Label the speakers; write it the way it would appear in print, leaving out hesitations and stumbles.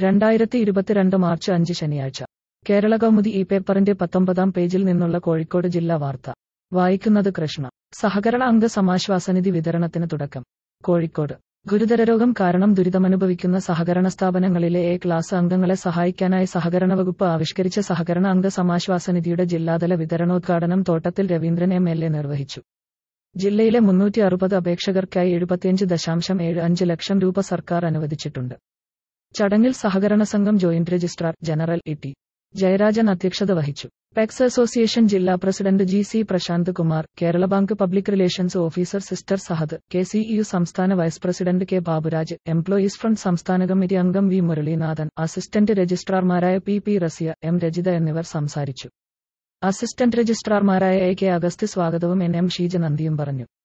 Speaker 1: 2022 March 5 ശനിയാഴ്ച കേരളകൗമുദി ഈ പേപ്പറിന്റെ 19-ാം പേജിൽ നിന്നുള്ള കോഴിക്കോട് ജില്ലാ വാർത്ത വായിക്കുന്നത് കൃഷ്ണ. സഹകരണ അംഗ സമാശ്വാസനിധി വിതരണത്തിന് തുടക്കം. കോഴിക്കോട് ഗുരുതര രോഗം കാരണം ദുരിതമനുഭവിക്കുന്ന സഹകരണ സ്ഥാപനങ്ങളിലെ എ ക്ലാസ് അംഗങ്ങളെ സഹായിക്കാനായി സഹകരണ വകുപ്പ് ആവിഷ്കരിച്ച സഹകരണ അംഗ സമാശ്വാസനിധിയുടെ ജില്ലാതല വിതരണോദ്ഘാടനം തോട്ടത്തിൽ രവീന്ദ്രൻ MLA നിർവഹിച്ചു. ജില്ലയിലെ 360 അപേക്ഷകർക്കായി 75.75 ലക്ഷം രൂപ സർക്കാർ അനുവദിച്ചിട്ടുണ്ട്. ചടങ്ങിൽ സഹകരണ സംഘം joint registrar general T. Jayarajan അധ്യക്ഷത വഹിച്ചു. പെക്സ് അസോസിയേഷൻ ജില്ലാ president GC Prashanth Kumar, Kerala bank public relations officer sister Sahad, KCEU സംസ്ഥാന vice president K Baburaj, employees front സംസ്ഥാന കമ്മിറ്റി അംഗം V മുരളീനാഥൻ, അസിസ്റ്റന്റ് രജിസ്ട്രാർമാരായ P റസിയ, M രജിത എന്നിവർ സംസാരിച്ചു. അസിസ്റ്റന്റ് രജിസ്ട്രാർമാരായ AK അഗസ്തി സ്വാഗതവും NM ഷീജ നന്ദിയും പറഞ്ഞു.